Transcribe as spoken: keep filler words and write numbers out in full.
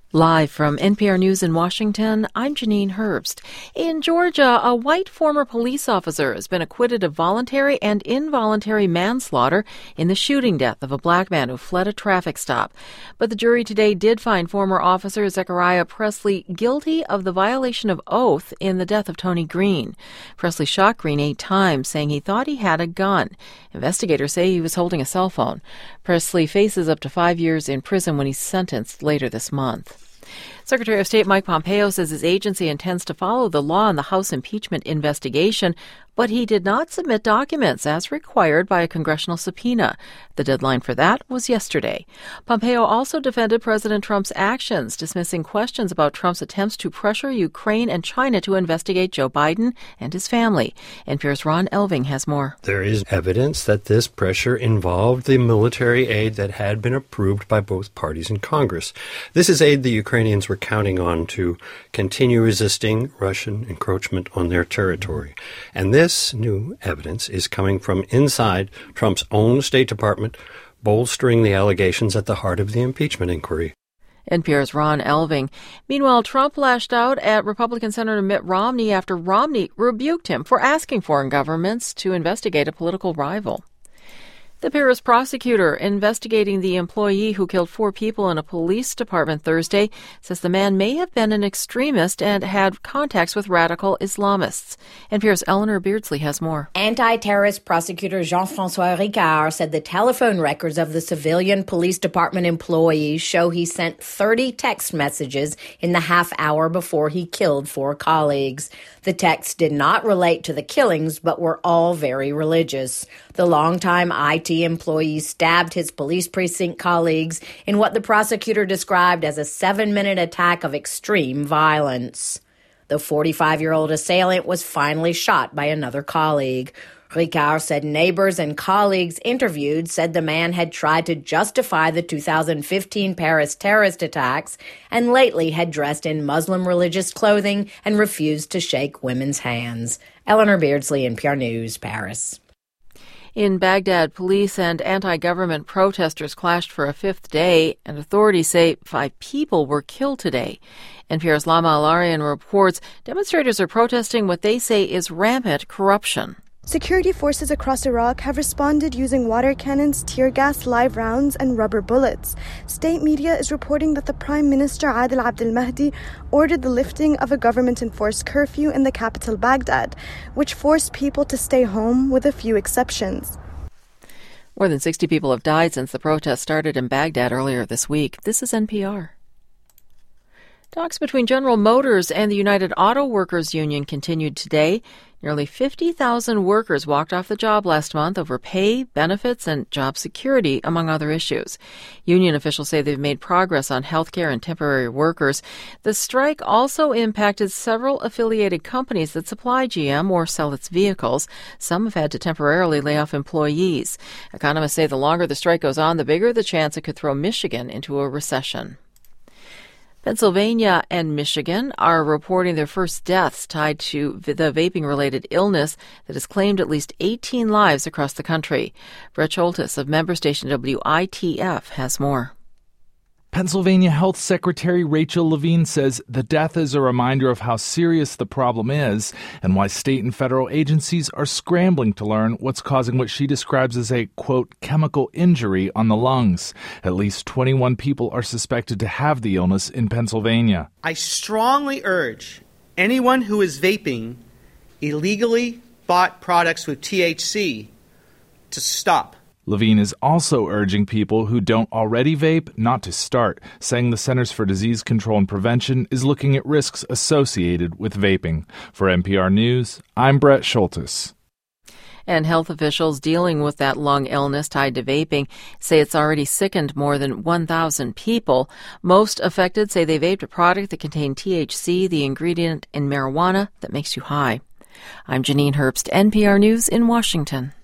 Live from N P R News in Washington, I'm Janine Herbst. In Georgia, a white former police officer has been acquitted of voluntary and involuntary manslaughter in the shooting death of a black man who fled a traffic stop. But the jury today did find former officer Zachariah Presley guilty of the violation of oath in the death of Tony Green. Presley shot Green eight times, saying he thought he had a gun. Investigators say he was holding a cell phone. Presley faces up to five years in prison when he's sentenced later this month. Secretary of State Mike Pompeo says his agency intends to follow the law in the House impeachment investigation, but he did not submit documents as required by a congressional subpoena. The deadline for that was yesterday. Pompeo also defended President Trump's actions, dismissing questions about Trump's attempts to pressure Ukraine and China to investigate Joe Biden and his family. N P R's Ron Elving has more. There is evidence that this pressure involved the military aid that had been approved by both parties in Congress. This is aid the Ukrainians were counting on to continue resisting Russian encroachment on their territory. And this new evidence is coming from inside Trump's own State Department, bolstering the allegations at the heart of the impeachment inquiry. N P R's Ron Elving. Meanwhile, Trump lashed out at Republican Senator Mitt Romney after Romney rebuked him for asking foreign governments to investigate a political rival. The Paris prosecutor investigating the employee who killed four people in a police department Thursday says the man may have been an extremist and had contacts with radical Islamists. N P R's Eleanor Beardsley has more. Anti-terrorist prosecutor Jean-François Ricard said the telephone records of the civilian police department employee show he sent thirty text messages in the half hour before he killed four colleagues. The texts did not relate to the killings, but were all very religious. The longtime I T employee stabbed his police precinct colleagues in what the prosecutor described as a seven-minute attack of extreme violence. The forty-five-year-old assailant was finally shot by another colleague. Ricard said neighbors and colleagues interviewed said the man had tried to justify the two thousand fifteen Paris terrorist attacks and lately had dressed in Muslim religious clothing and refused to shake women's hands. Eleanor Beardsley, N P R News, Paris. In Baghdad, police and anti-government protesters clashed for a fifth day, and authorities say five people were killed today. N P R's Lama Alarian reports demonstrators are protesting what they say is rampant corruption. Security forces across Iraq have responded using water cannons, tear gas, live rounds, and rubber bullets. State media is reporting that the Prime Minister Adel Abdel Mahdi ordered the lifting of a government-enforced curfew in the capital Baghdad, which forced people to stay home with a few exceptions. More than sixty people have died since the protest started in Baghdad earlier this week. This is N P R. Talks between General Motors and the United Auto Workers Union continued today. Nearly fifty thousand workers walked off the job last month over pay, benefits, and job security, among other issues. Union officials say they've made progress on health care and temporary workers. The strike also impacted several affiliated companies that supply G M or sell its vehicles. Some have had to temporarily lay off employees. Economists say the longer the strike goes on, the bigger the chance it could throw Michigan into a recession. Pennsylvania and Michigan are reporting their first deaths tied to the vaping-related illness that has claimed at least eighteen lives across the country. Brett Scholtes of member station W I T F has more. Pennsylvania Health Secretary Rachel Levine says the death is a reminder of how serious the problem is and why state and federal agencies are scrambling to learn what's causing what she describes as a, quote, chemical injury on the lungs. At least twenty-one people are suspected to have the illness in Pennsylvania. I strongly urge anyone who is vaping illegally bought products with T H C to stop. Levine is also urging people who don't already vape not to start, saying the Centers for Disease Control and Prevention is looking at risks associated with vaping. For N P R News, I'm Brett Scholtes. And health officials dealing with that lung illness tied to vaping say it's already sickened more than one thousand people. Most affected say they vaped a product that contained T H C, the ingredient in marijuana that makes you high. I'm Janine Herbst, N P R News in Washington.